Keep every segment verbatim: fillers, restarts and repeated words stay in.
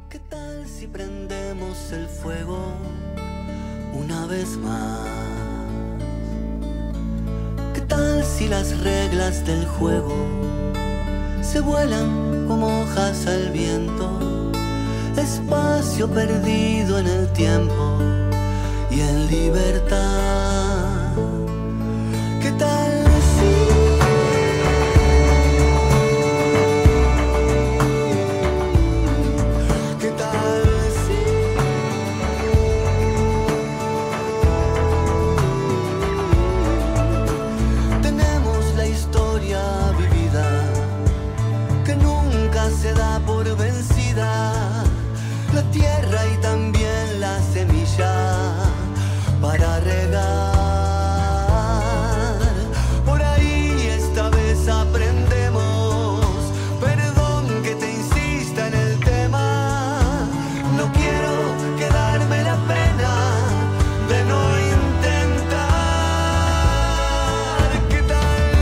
¿Qué tal si prendemos el fuego una vez más? ¿Qué tal si las reglas del juego se vuelan como hojas al viento? Espacio perdido en el tiempo y en libertad. ¿Qué tal si se da por vencida la tierra y también la semilla para regar? Por ahí esta vez aprendemos, perdón que te insista en el tema, no quiero quedarme la pena de no intentar. ¿Qué tal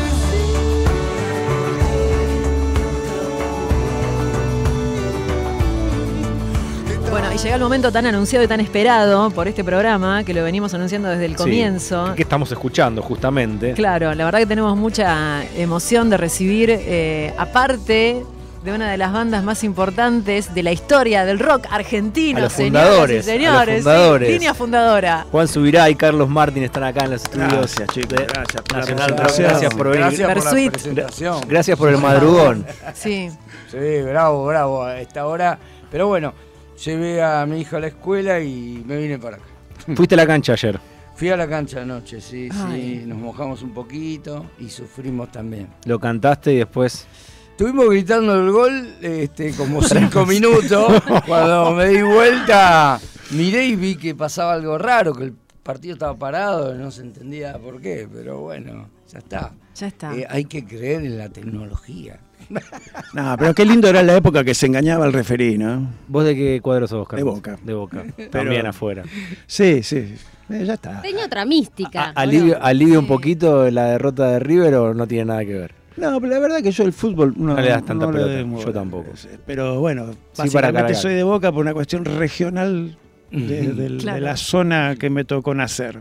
Bueno, y llega el momento tan anunciado y tan esperado por este programa, que lo venimos anunciando desde el comienzo. Sí, que estamos escuchando justamente. Claro, la verdad que tenemos mucha emoción de recibir, eh, aparte de una de las bandas más importantes de la historia del rock argentino, a los señoras fundadores, y señores, a los fundadores. Sí, línea fundadora. Juan Subirá y Carlos Martín están acá en los estudios. Gracias, chicos, de gracias por la Nacional Rock. presentación. Gracias por venir. Gracias por la Versuit. presentación. Gracias por el madrugón. Sí. Sí, bravo, bravo a esta hora. Pero bueno, llevé a mi hija a la escuela y me vine para acá. Fuiste a la cancha ayer. Fui a la cancha anoche, sí, Ay. sí. Nos mojamos un poquito y sufrimos también. Lo cantaste y después... Estuvimos gritando el gol este, como cinco minutos. Cuando me di vuelta, miré y vi que pasaba algo raro, que el partido estaba parado, no se entendía por qué, pero bueno, ya está. Ya está. Eh, hay que creer en la tecnología. No, pero qué lindo era la época que se engañaba el referí, ¿no? ¿Vos de qué cuadro sos, Carlos? De Boca. De Boca. Pero- También afuera. Sí, sí, eh, ya está. Tenía otra mística. A- alivio, Bueno, alivia un sí. poquito la derrota de River o no tiene nada que ver. No, pero la verdad que yo el fútbol no, No le das tanta no le pelota, doy yo mucho. tampoco. Pero bueno, para básicamente cargar. soy de Boca por una cuestión regional de, del- Claro. de la zona que me tocó nacer.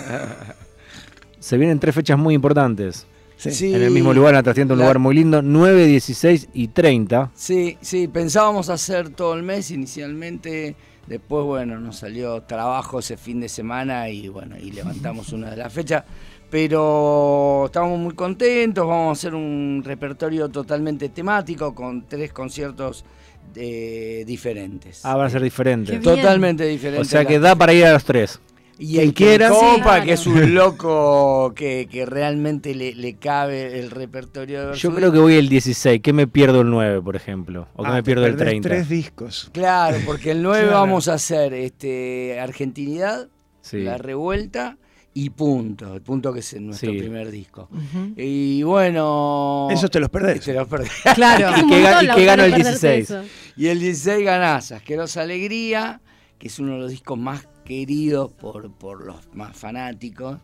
Se vienen tres fechas muy importantes. Sí. Sí, En el mismo lugar, en la Trastienda, un la- lugar muy lindo. nueve, dieciséis y treinta. Sí, sí, pensábamos hacer todo el mes inicialmente, después bueno, nos salió trabajo ese fin de semana y bueno, y levantamos una de las fechas, pero estamos muy contentos, vamos a hacer un repertorio totalmente temático con tres conciertos eh, diferentes. Ah, van a ser diferentes. Qué bien. Totalmente diferentes. O sea que da para ir a los tres. Y el que quiera. copa, Sí, claro. que es un loco que, que realmente le, le cabe el repertorio de Yo Versuit. creo que voy el dieciséis. ¿Qué me pierdo el nueve, por ejemplo? ¿O qué Ah, me pierdo te el perdés treinta? tres discos. Claro, porque el nueve Claro. vamos a hacer este Argentinidad, Sí. La Revuelta y Punto. El Punto que es nuestro Sí. primer disco. Ujú. Y bueno... Esos te los perdés. te los perdés. Claro. ¿Y un qué ga- montón y la qué ganó opción el de perderte dieciséis? eso. Y el dieciséis ganás Asquerosa Alegría, que es uno de los discos más queridos por, por los más fanáticos.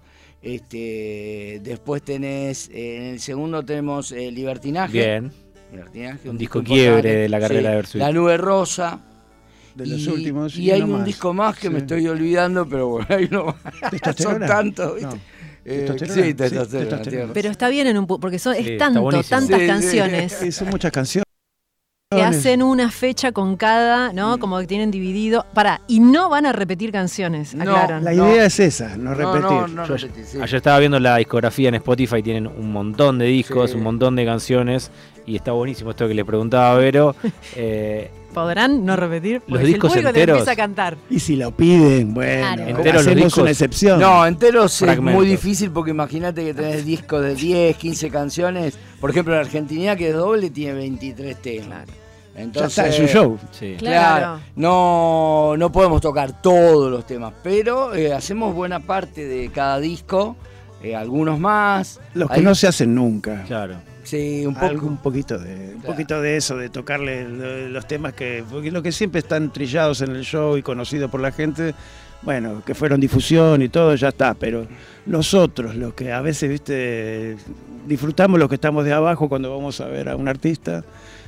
Este, después tenés, eh, en el segundo tenemos eh, Libertinaje. Bien. Libertinaje, Un disco importante. quiebre de la carrera de Versuit. La Nube Rosa. De los y, últimos. y hay uno un más. disco más que Sí. me estoy olvidando, pero bueno, hay uno más. Son ¿Testosterona? tantos, ¿viste? No. Eh, ¿Testosterona? sí, Sí, testosterona, testosterona. tienes Pero está bien en un pu- porque son, Sí, es está tanto, buenísimo. tantas Sí, sí. canciones Sí, son muchas canciones. que hacen una fecha con cada, ¿no? Como que tienen dividido. Pará, y no van a repetir canciones, No, aclaran. La No. idea es esa, no No, repetir. no, no Yo- repetir, sí. Ayer estaba viendo la discografía en Spotify, tienen un montón de discos, Sí. un montón de canciones y está buenísimo esto que le preguntaba a Vero. Eh, ¿Podrán no repetir? Porque Los si discos el público te enteros. empieza a cantar. Y si lo piden, bueno, Claro. Enteros los hacemos discos. una excepción. No, enteros es Fragmentos. muy difícil porque imagínate que tenés discos de diez, quince canciones. Por ejemplo, la Argentina, que es doble, tiene veintitrés temas. ya Entonces, está, es un show. sí. Claro, Claro. no, no podemos tocar todos los temas, pero eh, hacemos buena parte de cada disco, eh, algunos más. Los que Hay- no se hacen nunca. Claro. Sí, un poco. Algo, un poquito de un Claro. poquito de eso, de tocarle lo- los temas que porque lo que siempre están trillados en el show y conocidos por la gente, bueno, que fueron difusión y todo, ya está, pero nosotros, los que a veces, viste, disfrutamos los que estamos de abajo cuando vamos a ver a un artista,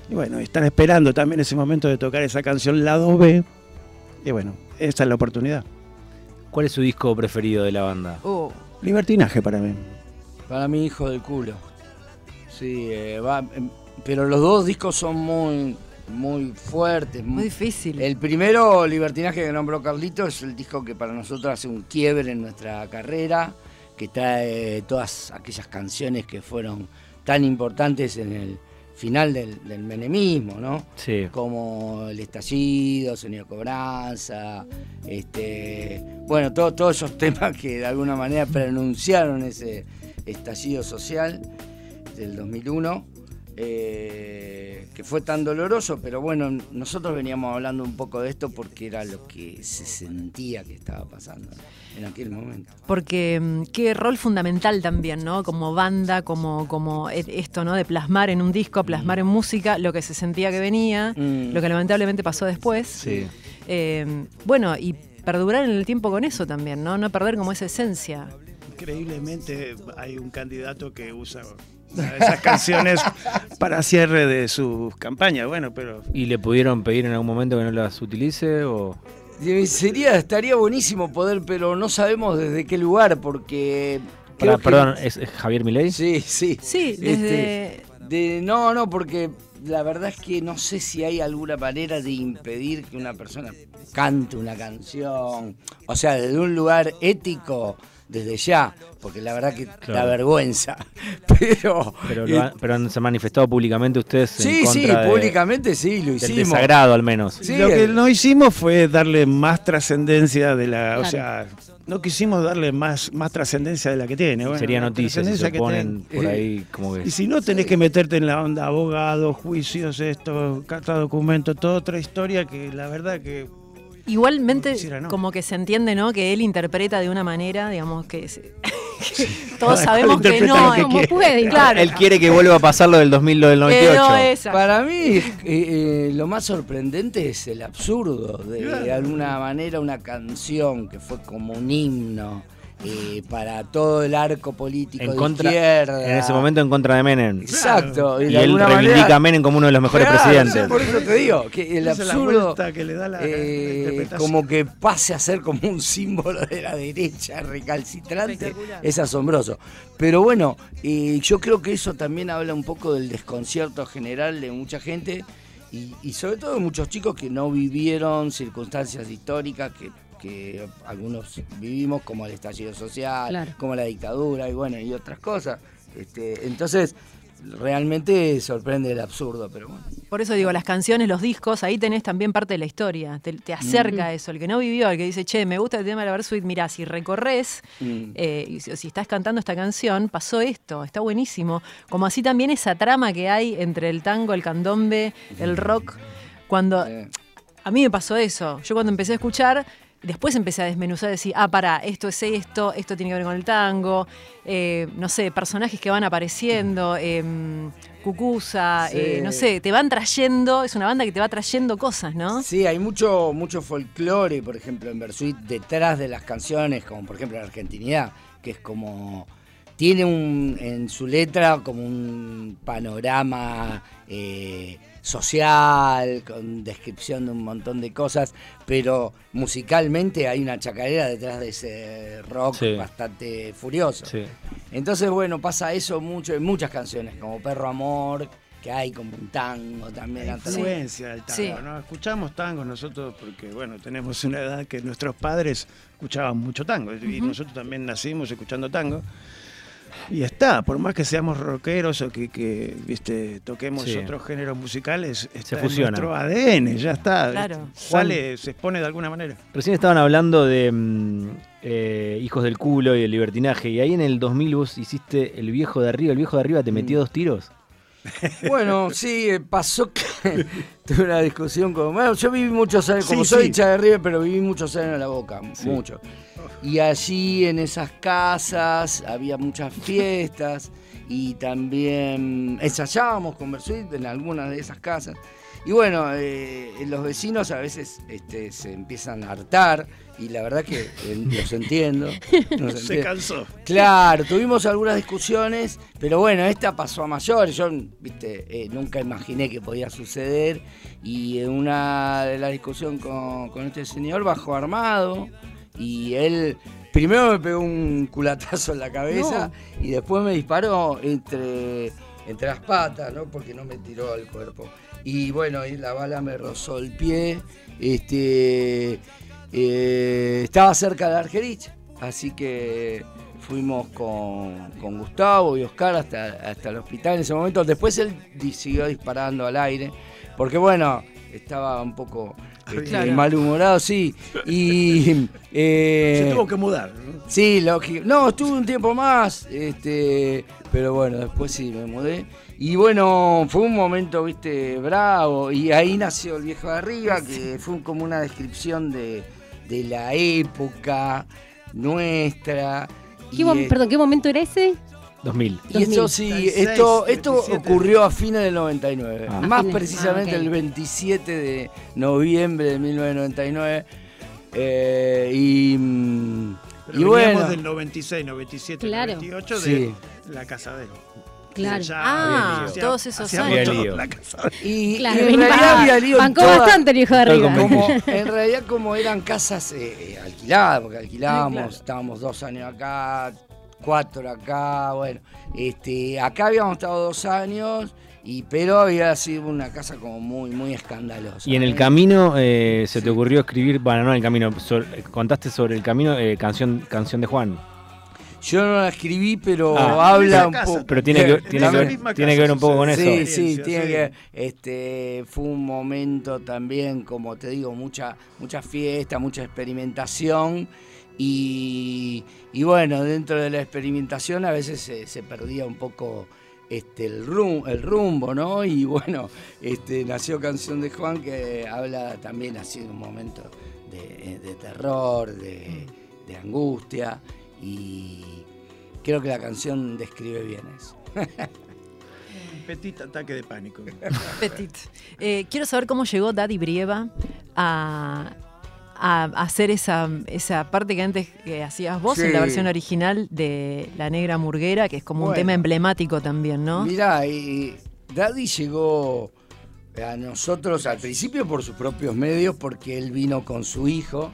Y bueno, están esperando también ese momento de tocar esa canción Lado B. Y bueno, esta es la oportunidad. ¿Cuál es su disco preferido de la banda? Uh, Libertinaje para mí. Para mí, Hijo del Culo. Sí, eh, va, em, pero los dos discos son muy, muy fuertes. muy difícil. El primero, Libertinaje, que nombró Carlito, es el disco que para nosotros hace un quiebre en nuestra carrera, que trae todas aquellas canciones que fueron tan importantes en el final del, del menemismo, ¿no? Sí. Como El Estallido, Sonido Cobranza, este, bueno, todo, todos esos temas que de alguna manera pronunciaron ese estallido social del dos mil uno, eh, que fue tan doloroso, pero bueno, nosotros veníamos hablando un poco de esto porque era lo que se sentía que estaba pasando en aquel momento. Porque mm, qué rol fundamental también, ¿no? Como banda, como, como e- esto, ¿no? De plasmar en un disco, plasmar en música lo que se sentía que venía, Mm. lo que lamentablemente pasó después. Sí. Eh, bueno, y perdurar en el tiempo con eso también, ¿no? No perder como esa esencia. Increíblemente hay un candidato que usa esas canciones para cierre de sus campañas. Bueno, pero ¿Y le pudieron pedir en algún momento que no las utilice? O... Eh, Sería, estaría buenísimo poder, pero no sabemos desde qué lugar, porque... Pará, creo que- perdón, ¿es, es Javier Milei? Sí, sí. Sí, Este, desde... de, no, no, porque la verdad es que no sé si hay alguna manera de impedir que una persona cante una canción. O sea, desde un lugar ético, desde ya, porque la verdad que da Claro. vergüenza. Pero, Pero, eh, lo han, pero han se han manifestado públicamente ustedes sí, en sí, contra de- públicamente sí, lo del hicimos. desagrado al menos. Sí, lo que el- no hicimos fue darle más trascendencia de la, o Claro. sea, no quisimos darle más, más trascendencia de la que tiene. Bueno, Sería la noticia si trascendencia se que ponen tiene. por ahí como que... Y si no, tenés que meterte en la onda abogado, juicios, esto, carta documento, toda otra historia que la verdad que Igualmente, No quisiera, no. como que se entiende, ¿no? Que él interpreta de una manera, digamos, que, se- que Cada todos cual sabemos que interpreta no, lo que como quiere. puede, claro. Él quiere que vuelva a pasar lo del dos mil, lo del noventa y Que ocho. no esa. Para mí, eh, eh, lo más sorprendente es el absurdo de, Claro. de alguna manera una canción que fue como un himno eh, para todo el arco político En de contra, izquierda. en ese momento en contra de Menem. Exacto. Y de él alguna reivindica manera- a Menem como uno de los mejores Claro, presidentes. Por eso te digo, que el esa es la absurdo vuelta que le da la, la eh, interpretación. como que pase a ser como un símbolo de la derecha recalcitrante, Espectacular. es asombroso. Pero bueno, eh, yo creo que eso también habla un poco del desconcierto general de mucha gente y, y sobre todo de muchos chicos que no vivieron circunstancias históricas que, que algunos vivimos, como el estallido social, Claro. como la dictadura y bueno, y otras cosas. Este, entonces, realmente sorprende el absurdo, pero bueno. Por eso digo, las canciones, los discos, ahí tenés también parte de la historia. Te, te acerca a eso. El que no vivió, el que dice, che, me gusta el tema de la Versuit, mirá, si recorres, Mm. eh, y si, si estás cantando esta canción, pasó esto, está buenísimo. Como así también esa trama que hay entre el tango, el candombe, el rock. Cuando Eh, a mí me pasó eso. Yo cuando empecé a escuchar, después empecé a desmenuzar, decir, ah, pará, esto es esto, esto tiene que ver con el tango, eh, no sé, personajes que van apareciendo, eh, Cucuza, Sí. eh, no sé, te van trayendo, es una banda que te va trayendo cosas, ¿no? Sí, hay mucho, mucho folclore, por ejemplo, en Versuit, detrás de las canciones, como por ejemplo la Argentinidad, que es como. Tiene un, en su letra como un panorama eh, social, con descripción de un montón de cosas, pero musicalmente hay una chacarera detrás de ese rock Sí. bastante furioso. Sí. Entonces, bueno, pasa eso mucho en muchas canciones, como Perro Amor, que hay como un tango también La atrás. influencia del tango, Sí. ¿no? Escuchamos tango nosotros porque, bueno, tenemos una edad que nuestros padres escuchaban mucho tango y nosotros también nacimos escuchando tango. Y está, por más que seamos rockeros o que, que viste, toquemos Sí. otros géneros musicales, está en fusiona. nuestro A D N, ya está. Claro. Sale, se expone de alguna manera. Recién estaban hablando de mm, eh, Hijos del Culo y el libertinaje. Y ahí en el dos mil vos hiciste El Viejo de Arriba. ¿El Viejo de Arriba te metió Mm. dos tiros? Bueno, sí, eh, pasó que tuve una discusión con... Bueno, yo viví muchos años, como Sí, soy sí. hincha de River, pero viví muchos años en La Boca, Sí. mucho. Y allí en esas casas había muchas fiestas y también ensayábamos con Versuit en algunas de esas casas. y bueno, eh, los vecinos a veces este, se empiezan a hartar y la verdad que eh, los entiendo. Los Se entiendo. cansó. Claro, tuvimos algunas discusiones, pero bueno, esta pasó a mayores. Yo, viste, eh, nunca imaginé que podía suceder. Y en una de las discusiones con, con este señor bajó armado y él primero me pegó un culatazo en la cabeza no. y después me disparó entre, entre las patas, ¿no? Porque no me tiró al cuerpo. Y bueno, y la bala me rozó el pie. Este. Eh, estaba cerca de Argerich, así que fuimos con, con Gustavo y Oscar hasta, hasta el hospital en ese momento. Después él di, siguió disparando al aire, porque bueno, estaba un poco este, claro. malhumorado, sí. Y eh, se tuvo que mudar, ¿no? Sí, lógico. No, estuve un tiempo más, este, pero bueno, después sí me mudé. Y bueno, fue un momento, viste, bravo. Y ahí nació El Viejo de Arriba, que fue como una descripción de, de la época nuestra. ¿Qué y, mom- perdón, ¿qué momento era ese? dos mil. Y esto sí, esto, esto ocurrió a fines del noventa y nueve. Ah. Más Fines. precisamente Ah, okay. el veintisiete de noviembre de mil novecientos noventa y nueve. Eh, y, mm, Pero y veníamos bueno. del noventa y seis, noventa y siete, Claro. noventa y ocho de Sí. la Casadero. Claro. Ya Ah, hacía- todos esos hacíamos años. todo Había lío. la Casadero. Y, Claro, y en venía- realidad había lío en bancó toda- bastante el Viejo de Todo el Arriba. como, en realidad como eran casas eh, eh, alquiladas, porque alquilábamos, Claro. estábamos dos años acá, cuatro acá, bueno, este, acá habíamos estado dos años, y pero había sido una casa como muy, muy escandalosa. Y en el ¿eh? camino eh, se te ocurrió escribir, bueno, no en el camino, sobre- contaste sobre el camino, eh, canción, canción de Juan. Yo no la escribí, pero Ah. habla Esa un casa, poco. Pero tiene que, En tiene esa que, ver, misma tiene casa que ver un poco con eso. Sí, Sí, sí, sí, tiene sí. que. Este, fue un momento también, como te digo, mucha, mucha fiesta, mucha experimentación. Y, y bueno, dentro de la experimentación a veces se, se perdía un poco este, el, rum, el rumbo, ¿no? Y bueno, este, nació Canción de Juan, que habla también así de un momento de, de terror, de, de angustia. Y creo que la canción describe bien eso. Un petit ataque de pánico. Petit. Eh, quiero saber cómo llegó Daddy Brieva a, a hacer esa, esa parte que antes que hacías vos Sí. en la versión original de La Negra Murguera, que es como un Bueno. tema emblemático también, ¿no? Mirá, y Daddy llegó a nosotros al principio por sus propios medios, porque él vino con su hijo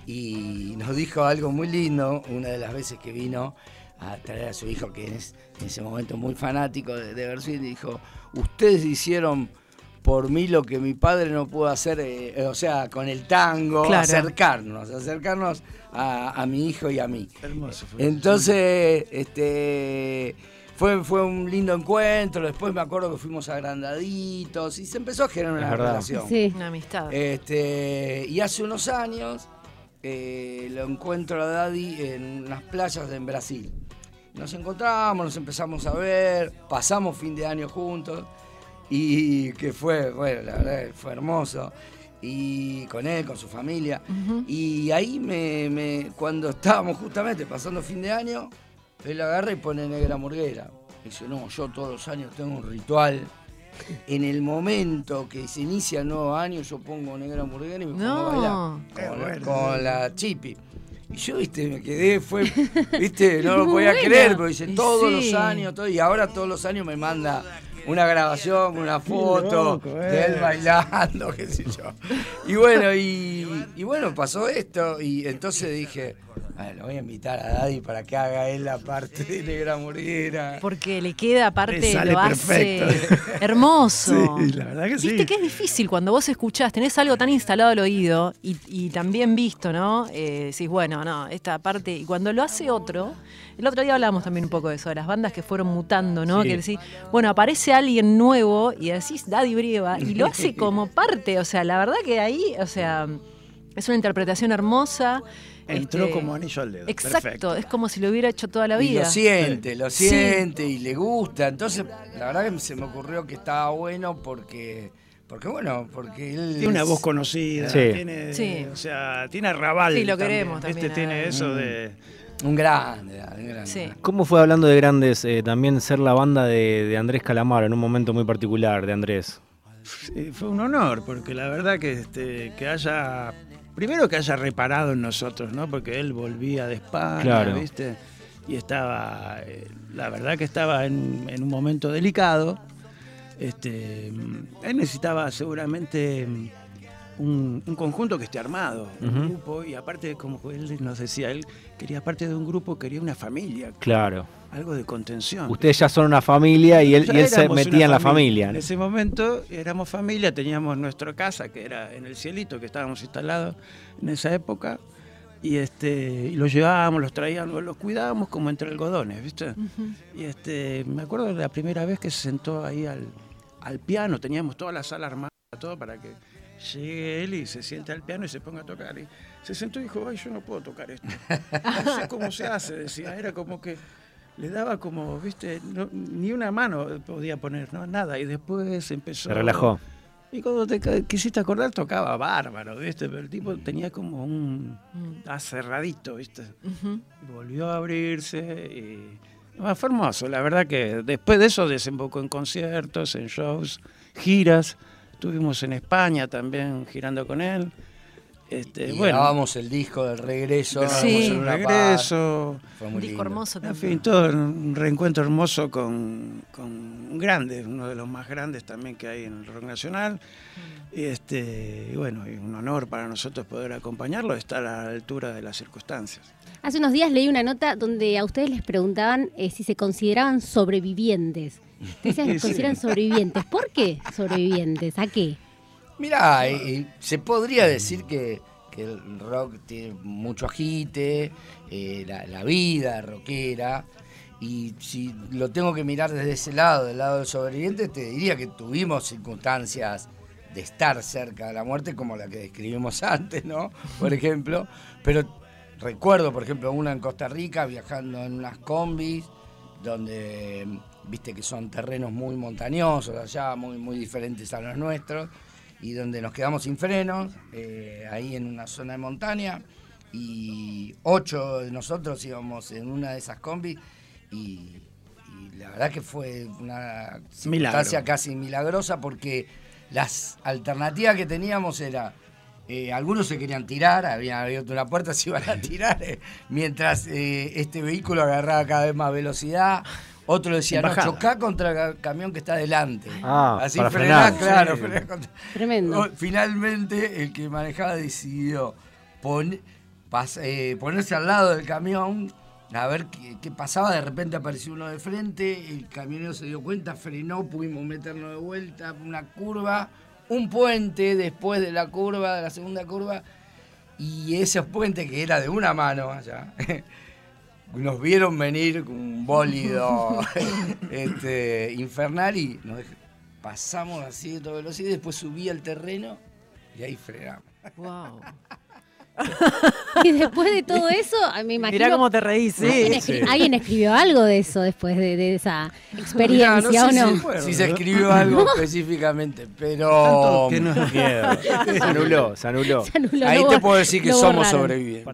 y nos dijo algo muy lindo una de las veces que vino a traer a su hijo, que es en ese momento muy fanático de, de Versuit, y dijo: ustedes hicieron por mí lo que mi padre no pudo hacer, eh, o sea, con el tango, Claro. acercarnos, acercarnos a, a mi hijo y a mí. Hermoso fue. Entonces, este, fue, fue un lindo encuentro. Después me acuerdo que fuimos agrandaditos y se empezó a generar Es una verdad. relación. Sí. Una amistad. Este, y hace unos años eh, lo encuentro a Daddy en unas playas en Brasil. Nos encontramos, nos empezamos a ver, pasamos fin de año juntos, y que fue, bueno, la verdad fue hermoso. Y con él, con su familia. Ujú. Y ahí me, me- cuando estábamos justamente pasando fin de año, él agarra y pone Negra Murguera. Dice: no, yo todos los años tengo un ritual. En el momento que se inicia el nuevo año, yo pongo Negra Murguera y me pongo a bailar No. Qué con, bueno. con la Chipi. Y yo, viste, me quedé, fue, viste, no lo Muy podía bueno. creer, porque dice Y todos sí. los años, todo, y ahora todos los años me manda una grabación, una foto loco, de él eh. bailando, qué sé yo. Y bueno, y, y bueno, pasó esto, y entonces dije: "Ah, lo voy a invitar a Daddy para que haga él la parte de Negra Murguera". Porque le queda, aparte, Le sale lo hace perfecto. hermoso. Sí, la verdad que sí. Viste que es difícil cuando vos escuchás, tenés algo tan instalado al oído y, y también visto, ¿no? Eh, decís, bueno, no, esta parte. Y cuando lo hace otro, el otro día hablamos también un poco de eso, de las bandas que fueron mutando, ¿no? Sí. Que decís, bueno, aparece alguien nuevo y decís Daddy Brieva y lo hace como parte. O sea, la verdad que ahí, o sea, es una interpretación hermosa. Entró este, como anillo al dedo. Exacto, Perfecto. es como si lo hubiera hecho toda la Y vida. lo siente, lo Sí. siente y le gusta. Entonces, la verdad que se me ocurrió que estaba bueno porque, porque bueno, porque él Tiene una es- voz conocida, Sí. tiene, Sí. o sea, tiene arrabal. Sí, lo queremos Este también, tiene a- eso Mm. de... Un grande, un grande. Sí. ¿Cómo fue, hablando de grandes, eh, también ser la banda de, de Andrés Calamaro en un momento muy particular de Andrés? Sí, fue un honor, porque la verdad que, este, que haya, primero que haya reparado en nosotros, ¿no? Porque él volvía de España, Claro. ¿viste? Y estaba, eh, la verdad que estaba en, en un momento delicado. Este, él necesitaba seguramente un, un conjunto que esté armado, un Ujú. grupo, y aparte, como él nos decía, él quería, aparte de un grupo, quería una familia, Claro. algo de contención. Ustedes ya son una familia y él, Ya y él se éramos metía una en la familia. En ese momento éramos familia, teníamos nuestra casa que era en el Cielito, que estábamos instalados en esa época, y este y los llevábamos, los traíamos, los cuidábamos como entre algodones, ¿viste? Ujú. Y este me acuerdo de la primera vez que se sentó ahí al, al piano, teníamos toda la sala armada, todo para que llegue él y se siente al piano y se ponga a tocar. Y se sentó y dijo, ay, yo no puedo tocar esto. No sé cómo se hace, decía, era como que le daba como, viste, no- ni una mano podía poner, no, nada. Y después empezó. Se relajó. Y cuando te ca- quisiste acordar, tocaba bárbaro, viste, pero el tipo tenía como un Mm. acerradito, viste. Ujú. Y volvió a abrirse y bueno, fue hermoso. La verdad que después de eso desembocó en conciertos, en shows, giras. Estuvimos en España también girando con él. Este, Y bueno, grabamos el disco del regreso. grabamos Sí. el en Una Paz. regreso. Fue Un muy disco lindo. hermoso En también. fin, todo un reencuentro hermoso con, con un grande, uno de los más grandes también que hay en el rock nacional. Y este, y bueno, y un honor para nosotros poder acompañarlo, estar a la altura de las circunstancias. Hace unos días leí una nota donde a ustedes les preguntaban eh, si se consideraban sobrevivientes. Te decían que Sí, se consideran sí. sobrevivientes. ¿Por qué sobrevivientes? ¿A qué? Mirá, eh, eh, se podría decir que, que el rock tiene mucho agite, eh, la, la vida rockera, y si lo tengo que mirar desde ese lado, del lado del sobreviviente, te diría que tuvimos circunstancias de estar cerca de la muerte, como la que describimos antes, ¿no? Por ejemplo, pero recuerdo, por ejemplo, una en Costa Rica, viajando en unas combis, donde, viste que son terrenos muy montañosos allá, muy, muy diferentes a los nuestros, y donde nos quedamos sin frenos, eh, ahí en una zona de montaña, y ocho de nosotros íbamos en una de esas combis, y, y la verdad que fue una circunstancia Milagro. casi milagrosa, porque las alternativas que teníamos era, eh, algunos se querían tirar, habían abierto una puerta, se iban a tirar, eh, mientras eh, este vehículo agarraba cada vez más velocidad. Otro decía, no, Bajada. chocá contra el camión que está adelante. Ah, Así para frená, frenar. claro. Sí. frená contra- Tremendo. Oh, Finalmente, el que manejaba decidió pon- pas- eh, ponerse al lado del camión a ver qué, qué pasaba. De repente apareció uno de frente, el camionero se dio cuenta, frenó, pudimos meternos de vuelta, una curva, un puente después de la curva, de la segunda curva, y ese puente que era de una mano allá, nos vieron venir con un bólido este, infernal y nos dej- pasamos así de toda velocidad y después subí al terreno y ahí frenamos. Wow. Y después de todo eso, ah, me imagino... Mirá cómo te reís, ¿Alguien, sí. escri- alguien escribió algo de eso después de, de esa Mirá, experiencia no sé o no? si, si se escribió algo específicamente, pero Tanto que nos Se anuló, se anuló. Se anuló, ahí lo te bor- puedo decir que lo somos borraron. sobrevivientes.